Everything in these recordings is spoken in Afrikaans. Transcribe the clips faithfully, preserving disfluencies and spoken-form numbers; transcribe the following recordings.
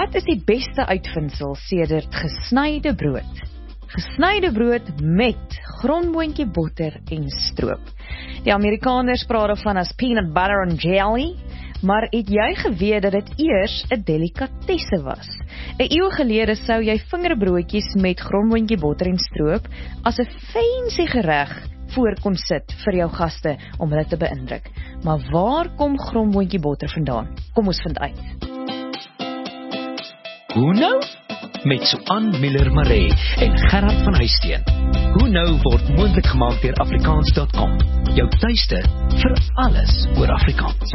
Wat is die beste uitvindsel sedert gesnyde brood? Gesnyde brood met grondboontjie botter en stroop. Die Amerikaners praat daarvan as peanut butter and jelly, maar het jy geweet dat dit eers 'n delikatesse was? 'n Eeu gelede sou jy vingerbroodjies met grondboontjie botter en stroop as 'n fancy gereg voor kon sit vir jou gaste om hulle te beïndruk. Maar waar kom grondboontjie botter vandaan? Kom ons vind uit. Hoe nou? Met Suan Miller-Maree en Gerard van Huisteen. Hoe nou word moontlik gemaak deur Afrikaans punt com. Jou tuiste vir alles oor Afrikaans.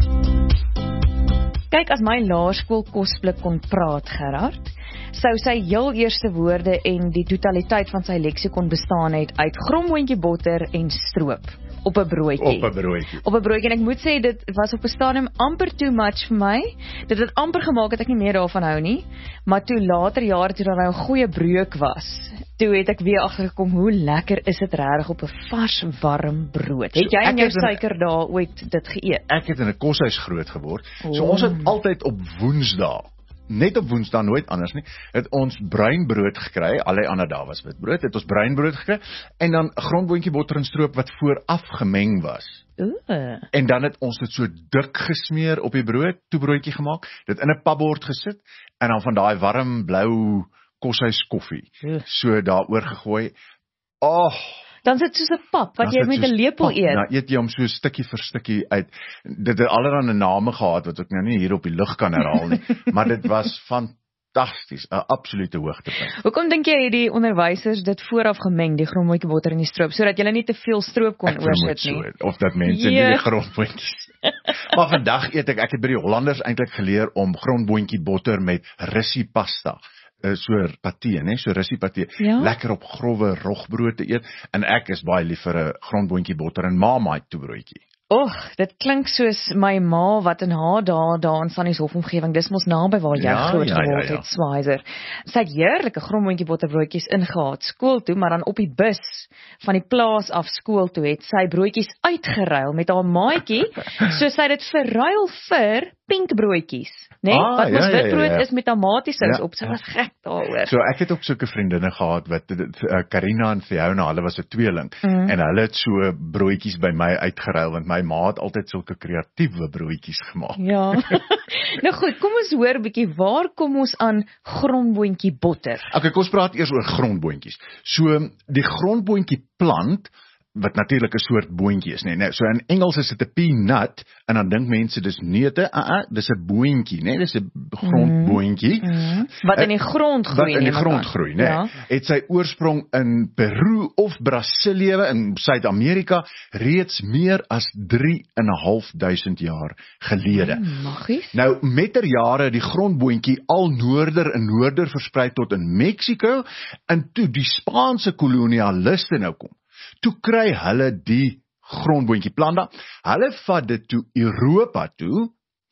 Kyk, as my laerskoolkosblik kon praat, Gerard, sou sy heel eerste woorde en die totaliteit van sy leksikon bestaan het uit grondboontjie botter en stroop. Op 'n broodjie. Op 'n broodjie. Op 'n broodjie, en ek moet sê, dit was op 'n stadium amper too much vir my. Dit het amper gemaak dat ek nie meer daarvan hou nie, maar toe later jare, toe daar nou 'n goeie breuk was, toe het ek weer agtergekom hoe lekker is dit regtig op 'n vars, warm brood. Het jy en jou suiker daar ooit dit geëet? Ek het in 'n koshuis groot geword, Oh. so ons het altyd op Woensdae, net op Woensdae, nooit anders nie, het ons bruinbrood gekry, allei ander dae was witbrood, het ons bruinbrood gekry, en dan grondboontjie botter en stroop wat vooraf gemeng was. Ooh. En dan het ons dit so dik gesmeer op die brood, toebroodjie gemaak, dit in 'n papbord gesit, en dan van daai warm blou koshuis koffie, Oeh. so daaroor gegooi. Oh, Dan sit soos 'n pap, wat jy met 'n lepel eet. Nou eet jy hom so stukkie vir stukkie uit. Dit het allerlei name gehad, wat ek nou nie hier op die lug kan herhaal nie, maar dit was fantasties, 'n absolute hoogtepunt. Hoekom dink jy het die onderwysers dit vooraf gemeng, die grondboontjie botter en die stroop, sodat jy nie te veel stroop kon Ek vermoed oorsit nie? so, of dat mense nie Ja. die grondboontjies. Maar vandag eet ek, ek het by die Hollanders eintlik geleer om grondboontjie botter met rissie pasta, so paté, né, so rissie paté, Ja. lekker op grove rogbrood te eet, en ek is baie lief vir 'n grondboontjie botter en Marmite toebroodjie. Och, dit klink soos my ma wat in haar dae daar in Sannieshof omgewing, dis mos naby waar jy Ja, groot ja, ja, geword ja. het, Swaiser. Sy het heerlike grondboontjie botterbroodjies ingehaat skool toe, maar dan op die bus van die plaas af skool toe het sy broodjies uitgeruil met haar maatjie, so sy het dit verruil vir pink broodjies, né? Nee? Ah, wat mos ja, ja, witbrood ja, ja. is met tomatiesous Ja. op. Sy was gek daaroor. So ek het ook sulke vriendinne gehad wat uh, Karina en Fiona, hulle was 'n tweeling, Mm. en hulle het so broodjies by my uitgeruil, want my ma het altyd sulke kreatiewe broodjies gemaak. Ja. Nou goed, kom ons hoor 'n bietjie, waar kom ons aan grondboontjie botter? Okay, kom ons praat eers oor grondboontjies. So die grondboontjie plant, wat natuurlik 'n soort boontjie is, nee, nee. So in Engels is dit 'n peanut, en dan dink mense dis neute, uh, uh, dis 'n boontjie, nee, dis 'n grondboontjie. Mm. Wat in die grond groei. Wat in die neem ek grond aan. groei, nee. Ja. Het sy oorsprong in Peru of Brasilië in Suid-Amerika reeds meer as drie en 'n half duisend jaar gelede. Mm, Magies. Nou, met ter jare die grondboontjie al noorder en noorder versprei tot in Mexico, en toe die Spaanse kolonialiste nou kom, toe kry hulle die grondboontjie planta, hulle vat dit toe Europa toe,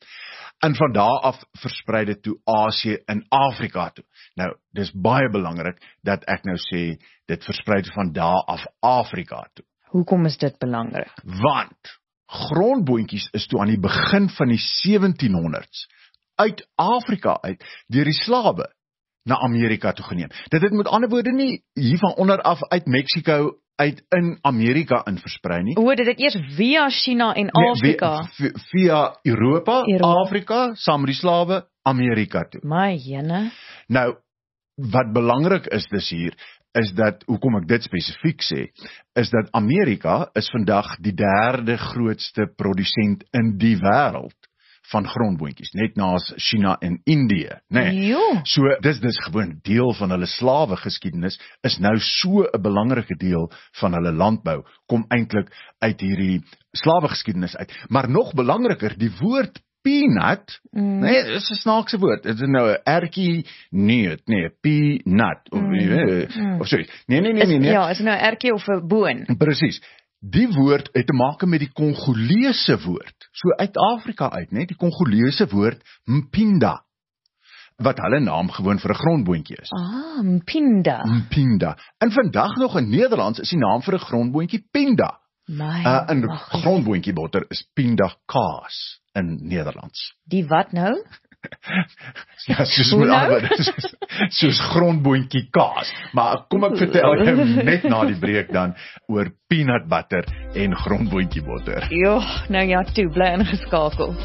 en van daar af versprei dit toe Asië en Afrika toe. Nou, dis baie belangrik dat ek nou sê, dit versprei van daar af Afrika toe. Hoekom is dit belangrik? Want grondboontjies is toe aan die begin van die sewentienhonderds uit Afrika uit deur die slawe na Amerika toe geneem. Dit het met ander woorde nie hier van onder af uit Mexico uit in Amerika in versprei nie. O, dit het eers via China en Afrika. Nee, via, via Europa, Europa. Afrika, saam met die slawe, Amerika toe. My jene. Nou, wat belangrik is dus hier, is dat, hoekom ek dit spesifiek sê, is dat Amerika is vandag die derde grootste produsent in die wêreld van grondboontjies, net naas China en Indië, nee. Jo. So, dis dis gewoon deel van hulle slawe geskiedenis, is nou so 'n belangrike deel van hulle landbou, kom eintlik uit hierdie slawe geskiedenis uit. Maar nog belangriker, die woord peanut, mm. nee, dis 'n snaakse woord. Dit is nou 'n ertjie neut, nee, peanut of mm. uh, of so. Nee, nee, nee, nee, nee. Ja, is nou 'n ertjie of 'n boon. Presies. Die woord het te maak met die Kongolese woord, so uit Afrika uit, net die Kongolese woord mpinda, wat hulle naam gewoon vir 'n grondboontjie is. Ah, mpinda. Mpinda. En vandag nog in Nederlands is die naam vir 'n grondboontjie pinda. My. Uh, en mag- grondboontjie botter is pindakaas in Nederlands. Die wat nou? Ja, soos met ander, soos, soos grondboontjie kaas. Maar kom ek vertel jou net na die breek dan oor peanut butter en grondboontjie botter. Jo, nou ja, toe, bly ingeskakel.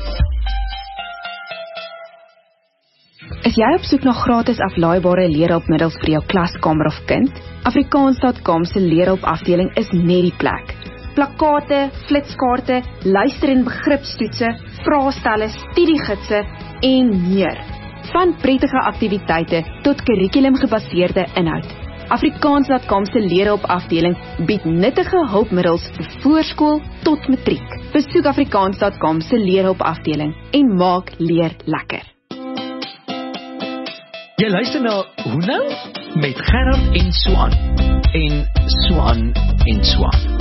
Is jy op soek na gratis aflaaibare leerhulpmiddels vir jou klaskamer of kind? Afrikaans punt com se leerhulpafdeling is net die plek. Plakkate, flitskaarte, luister- en begripstoetse, vraestelle, studiegidse en meer. Van prettige aktiwiteite tot kurrikulumgebaseerde inhoud. Afrikaans punt com se leerhulpafdeling bied nuttige hulpmiddels vir voorskool tot matriek. Besoek Afrikaans punt com se leerhulpafdeling en maak leer lekker. Jy luister na Hoe nou? Met Gerard en Swan. En Swan en Swan.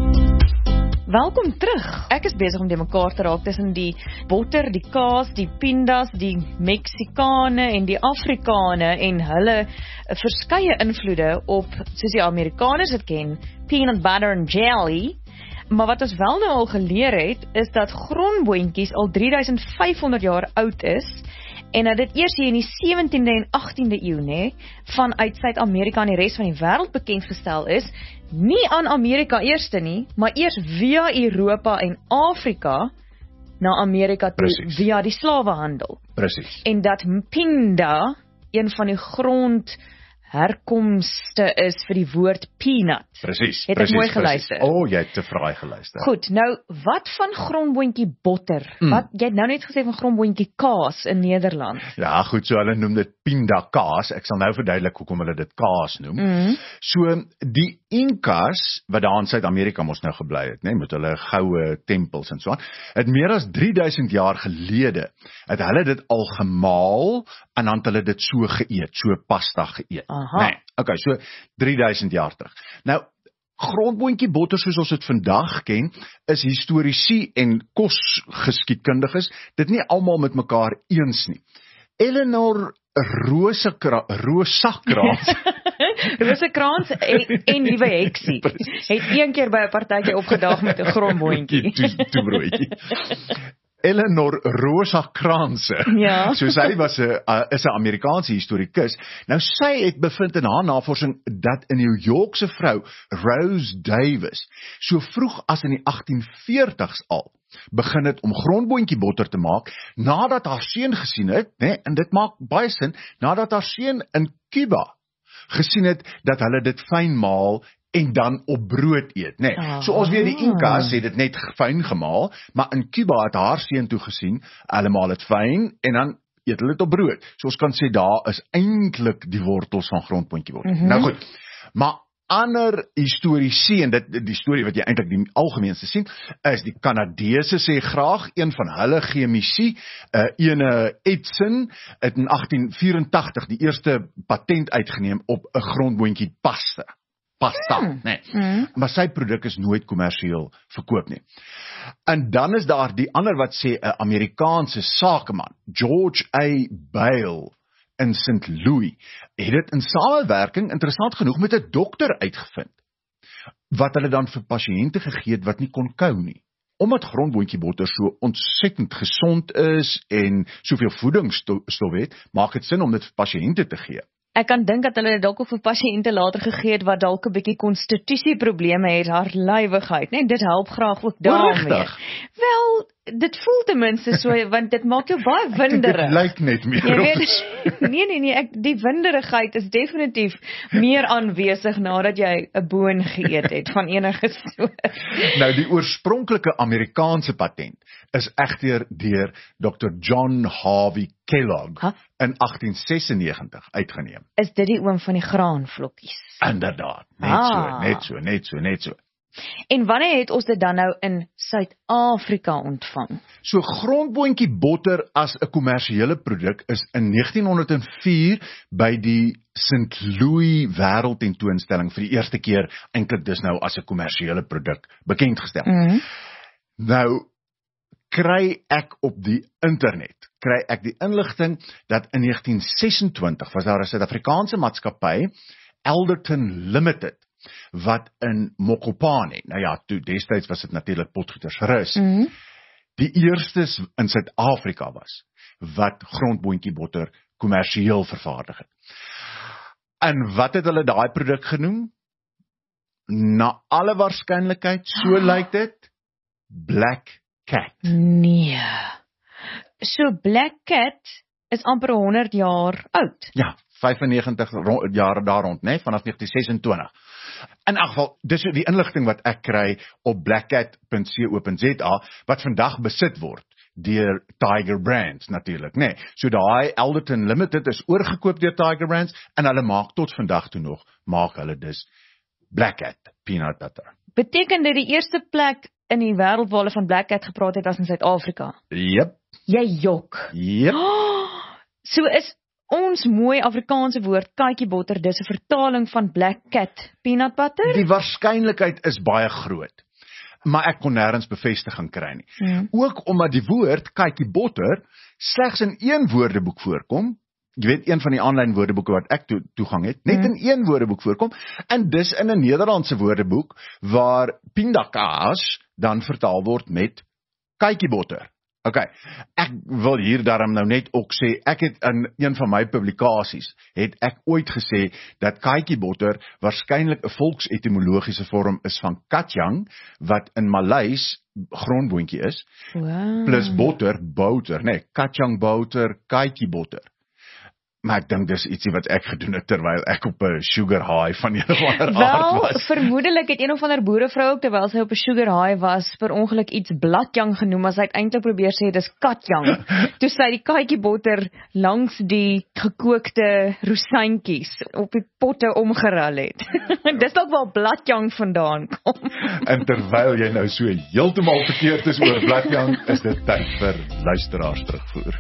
Welkom terug. Ek is besig om die mekaar te raak tussen die botter, die kaas, die pindas, die Meksikane en die Afrikane en hulle verskeie invloede op, soos die Amerikaners het ken, peanut butter and jelly. Maar wat ons wel nou al geleer het, is dat grondboontjies al drie duisend vyfhonderd jaar oud is, en dat dit eers hier in die sewentiende en agtiende eeu, nee, vanuit Suid-Amerika en die res van die wêreld bekendgestel is, nie aan Amerika eerste nie, maar eers via Europa en Afrika na Amerika toe, Precies. via die slawehandel. Presies. En dat pinda een van die grond herkomste is vir die woord peanut. Presies. Het ek mooi geluister? O, oh, jy het te fraai geluister. Goed, nou, wat van grondboontjie botter? Mm. Wat, jy het nou net gesê van grondboontjie kaas in Nederland. Ja, goed, so hulle noem dit pinda kaas. Ek sal nou verduidelik hoekom hulle dit kaas noem. Mm. So, die Inkas, wat daar in Suid-Amerika mos nou gebly het, nee, met hulle goue tempels en so aan, het meer as drie duisend jaar gelede, het hulle dit al gemaal, en dan het hulle dit so geëet, so pasta geëet. Aha. Nee, okay, so drie duisend jaar terug. Nou, grondboontjie botter soos ons dit vandag ken, is historiese en kosgeskiedkundiges dit nie almal met mekaar eens nie. Eleanor Roosakra, Rosakraans Rosekrans en, en liewe heksie het een keer by 'n partytjie opgedaag met 'n grondboontjie. toe, toe broodjie. Eleanor Roosakranse, Ja. so sy was 'n uh, is 'n Amerikaanse historikus. Nou sy het bevind in haar navorsing dat 'n New Yorkse vrou, Rose Davis, so vroeg as in die agtien veertigs al begin het om grondboontjie botter te maak, nadat haar seun gesien het, né, en dit maak baie sin, nadat haar seun in Cuba gesien het dat hulle dit fyn maal en dan op brood eet, né. Nee. So ons weet die Inkas het dit net fyn gemaal, maar in Cuba het haar seun toe gesien, hulle maal dit fyn en dan eet hulle dit op brood. So ons kan sê daar is eintlik die wortels van grondboontjie botter. Mm-hmm. Nou goed, maar ander historiese, en dit die storie wat jy eintlik die algemeenste sien, is die Kanadese sê graag, een van hulle chemici, uh, ene Edson, het in agtien vyerentagtig die eerste patent uitgeneem op 'n grondboontjie pasta. Pasta, mm. nee. Mm. Maar sy produk is nooit kommersieel verkoop nie. En dan is daar die ander wat sê 'n Amerikaanse sakeman, George A. Bale, in Saint Louis, het dit in samewerking, interessant genoeg, met 'n dokter uitgevind, wat hulle dan vir pasiënte gegee het wat nie kon kou nie. Omdat grondboontjie botter so ontsettend gesond is en soveel voedingsstof het, maak dit sin om dit vir pasiënte te gee. Ek kan dink dat hulle dit dalk ook vir pasiënte later gegee het wat dalk 'n bietjie konstitusieprobleme het, hartluiwigheid, né? Dit help graag ook daarmee. Wel, dit voel ten minste so, want dit maak jou baie winderig. Dit lyk net meer. Jy weet, nee nee nee, ek, die winderigheid is definitief meer aanwesig nadat jy 'n boon geëet het van enige soort. Nou die oorspronklike Amerikaanse patent is egter deur dokter John Harvey Kellogg huh? in agtien sesennegentig uitgeneem. Is dit die oom van die graanvlokkies? Inderdaad, net ah. so, net so, net so, net so. En wanneer het ons dit dan nou in Suid-Afrika ontvang? So grondboontjie botter as 'n kommersiële produk is in negentien honderd vier by die Saint Louis wêreldtentoonstelling vir die eerste keer eintlik dis nou as 'n kommersiële produk bekend gestel. Mm-hmm. Nou kry ek op die internet, kry ek die inligting dat in negentien sesentwintig was daar 'n Suid-Afrikaanse maatskappy, Alderton Limited, wat in Mokopane, nou ja, toe destyds was dit natuurlik Potgietersrus, mm-hmm. die eerstes in Suid-Afrika was, wat grondboontjie botter kommersieel vervaardig het. En wat het hulle daai produk genoem? Na alle waarskynlikheid, so lyk dit, Black Cat. Nee. So Black Cat is amper honderd jaar oud. Ja, vyfennegentig ro- jaar daar rond, né, vanaf negentien sesentwintig. In elk geval, dis die inligting wat ek kry op blackcat punt co punt za, wat vandag besit word deur Tiger Brands natuurlik, né. So daai Alderton Limited is oorgekoop deur Tiger Brands en hulle maak tot vandag toe nog, maak hulle dus Black Cat peanut butter. Beteken dit die eerste plek in die wêreld waar hulle van Black Cat gepraat het as in Suid-Afrika? Jep. Jy jok. Jep. Oh, so is ons mooi Afrikaanse woord katjiebotter dis 'n vertaling van Black Cat peanut butter? Die waarskynlikheid is baie groot, maar ek kon nêrens bevestiging kry nie. Hmm. Ook omdat die woord katjiebotter slegs in een woordeboek voorkom. Jy weet, een van die aanlyn woordeboeke wat ek to, toegang het, net hmm. in een woordeboek voorkom, en dis in 'n Nederlandse woordeboek, waar pindakaas dan vertaal word met katjiebotter. Ok, ek wil hier daarom nou net ook sê, ek het in een van my publikasies, het ek ooit gesê, dat katjiebotter waarskynlik 'n volksetimologiese vorm is van katjang, wat in Maleis grondboontjie is, Wow. plus botter, boter, nee, katjang boter, katjiebotter. Maar ek dink dis ietsie wat ek gedoen het terwyl ek op 'n sugar high van een of ander aard Wel, was. vermoedelik het een of ander boerevrou ook terwyl sy op 'n sugar high was, per ongeluk iets bladjang genoem, as hy eintlik probeer sê dis katjang. Toe sy die katjiebotter langs die gekookte rosientjies op die potte omgerol het. Dis dalk waar bladjang vandaan kom. En terwyl jy nou so heeltemal verkeerd is oor bladjang, is dit tyd vir luisteraars terugvoer.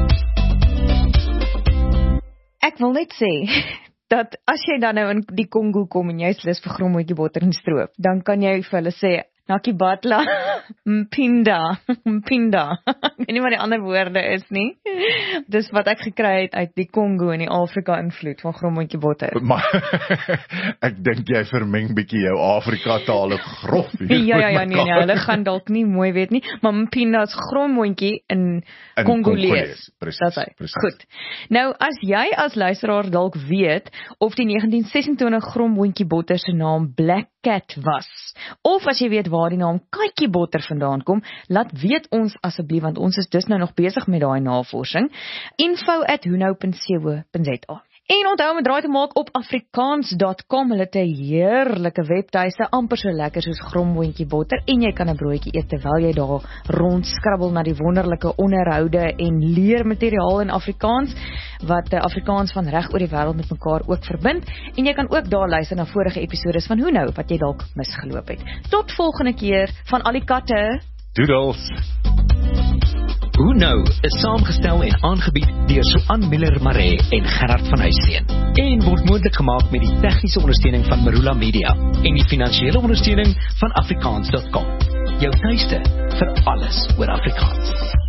Ek wil net sê, dat as jy dan nou in die Kongo kom en jy is lus vir grommetjie botter en stroop, dan kan jy vir hulle sê, Nakibatla, Mpinda, Mpinda. Ek weet nie wat die ander woorde is nie. Dis wat ek gekry het uit die Kongo en die Afrika invloed van grommetjie botter. Maar ek dink jy vermeng bietjie jou Afrika tale grof hier. Ja, ja, ja, nee, nee, hulle gaan dalk nie mooi weet nie, maar Mpinda is grommetjie in, in Kongolees. Presies, Dis hy. presies. Goed. Nou, as jy as luisteraar dalk weet of die negentien sesentwintig grommoontjie botter se naam Black Cat was, of as jy weet waar die naam katjiebotter vandaan kom, laat weet ons asseblief, want ons is dus nou nog besig met daai navorsing. info at hunou punt co punt za. En onthou om 'n draai te maak op afrikaans punt com, hulle het 'n heerlike webtuiste, amper so lekker soos grommoontjie botter, en jy kan 'n broodjie eet terwyl jy daar rondskrabbel na die wonderlike onderhoude en leermateriaal in Afrikaans, wat uh, Afrikaans van reg oor die wêreld met mekaar ook verbind, en jy kan ook daar luister na vorige episodes van Hoe Nou, wat jy dalk misgeloop het. Tot volgende keer, van al die katte. Doodles. Hoe Nou is saamgestel en aangebied deur Suan Miller Maree en Gerard van Huisteen en word moontlik gemaak met die tegniese ondersteuning van Marula Media en die finansiële ondersteuning van afrikaans punt com. Jou tuiste vir alles oor Afrikaans.